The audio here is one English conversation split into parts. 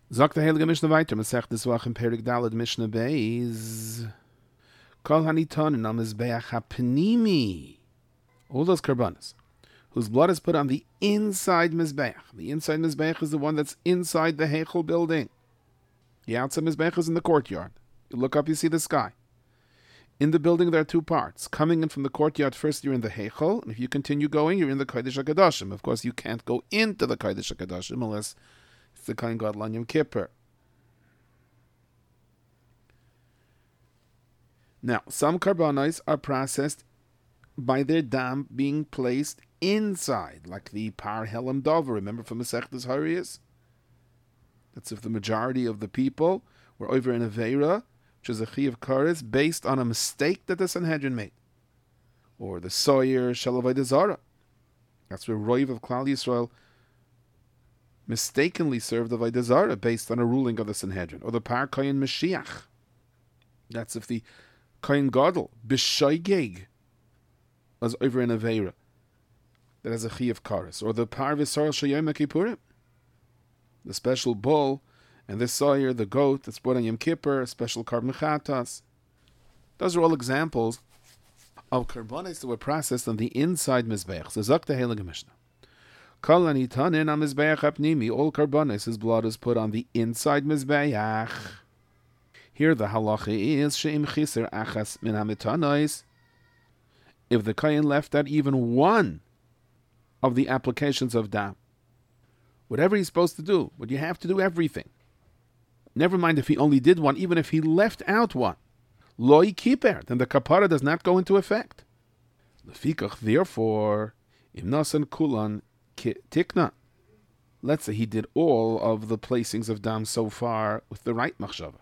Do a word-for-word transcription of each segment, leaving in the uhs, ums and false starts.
Sagt der Heilige Mishnah weiter, man sagt das Wach im Perik Daled Mishnah Beis. Kol haniton am Mizbeach hapnimi. All those karbanas, whose blood is put on the inside Mizbeach. The inside Mizbeach is the one that's inside the Heichel building. The outside Mizbeach is in the courtyard. You look up, you see the sky. In the building, there are two parts. Coming in from the courtyard, first you're in the Heichel, and if you continue going, you're in the Kodesh HaKadoshim. Of course, you can't go into the Kodesh HaKadoshim unless it's the Kohen Gadol on Yom Kippur. Now, some karbanos are processed by their dam being placed inside, like the Par Helam Dover. Remember from Masechtas Hariyas? That's if the majority of the people were over in Aveira, which is a Chi of Kares, based on a mistake that the Sanhedrin made. Or the Sawyer Shalavai Zara. That's where Roiv of Klal Yisrael mistakenly served the Avodah Zarah based on a ruling of the Sanhedrin. Or the Par Kohen Mashiach. That's if the Kohen Gadol, B'shoigeg, was over in Aveira. That has a Chi of Kares. Or the Par V'Sar Shayom Kippurim. The special bull, and this Sawyer, the goat that's brought on Yom Kippur, a special Karban Chatas. Those are all examples of karbanos that were processed on the inside Mizbeach. So Zok the Heilige Mishnah. Kol anitanin am Mizbeach hapnimi. All karbanos, his blood is put on the inside Mizbeach. Here the halacha is she'im chiser achas min hamitanos. If the Kohen left out even one of the applications of dam, whatever he's supposed to do, but you have to do everything. Never mind if he only did one, even if he left out one. Loi kiper, then the kapara does not go into effect. Lefikach, therefore, im nasan kulan tikna. Let's say he did all of the placings of dam so far with the right machshava.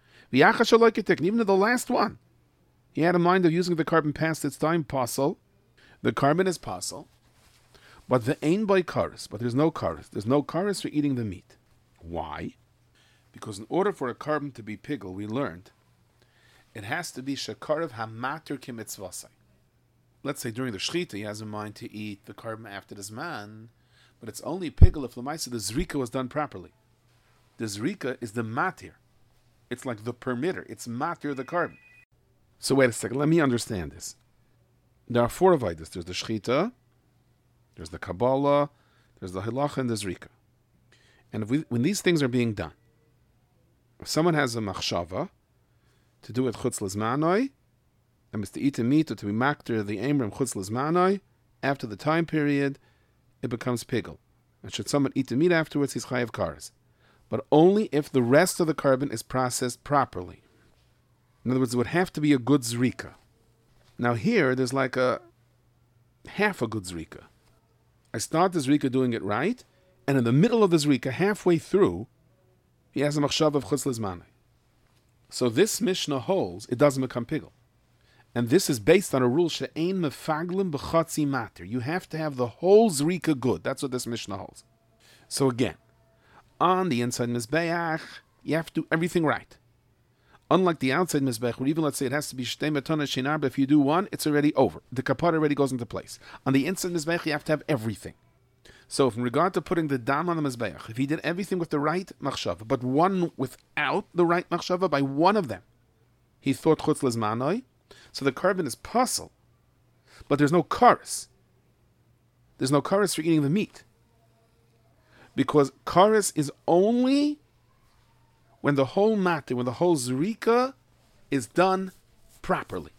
Even to the last one, he had a mind of using the carbon past its time, pasul. The carbon is pasul, but the ain by karis, but there's no karis. There's no karis for eating the meat. Why? Because in order for a carbon to be pigel, we learned, it has to be shekarav hamater kimitzvasai. Let's say during the shechita, he has in mind to eat the carbon after the zman, but it's only pigel if lemaisa the zrika was done properly. The zrika is the matir. It's like the permitter. It's matir the carbon. So wait a second. Let me understand this. There are four avodas. There's the shechita, there's the kabbalah, there's the halacha, and the zrika. And if we, when these things are being done, if someone has a machshava to do it chutz lezmanoi, and is to eat a meat or to be makter the emrim chutz lezmanoi, after the time period, it becomes pigel. And should someone eat the meat afterwards, he's chayav kares. But only if the rest of the carbon is processed properly. In other words, it would have to be a good zrika. Now here, there's like a half a good zrika. I start the zrika doing it right, and in the middle of the zrika, halfway through, he has a machshav of chutz lezmanoi. So this Mishnah holds, it doesn't become pigel. And this is based on a rule, she'ein mefaglim b'chatzi mater. You have to have the whole zrika good. That's what this Mishnah holds. So again, on the inside Mizbeach, you have to do everything right. Unlike the outside Mizbeach, where even let's say it has to be shtei matana shinar, but if you do one, it's already over. The kapara already goes into place. On the inside Mizbeach, you have to have everything. So in regard to putting the dam on the Mizbeach, if he did everything with the right machshava, but one without the right machshava, by one of them, he thought chutz lezmanoi, so the carbon is pasul, but there's no kares. There's no kares for eating the meat. Because kares is only when the whole matter, when the whole zrika is done properly.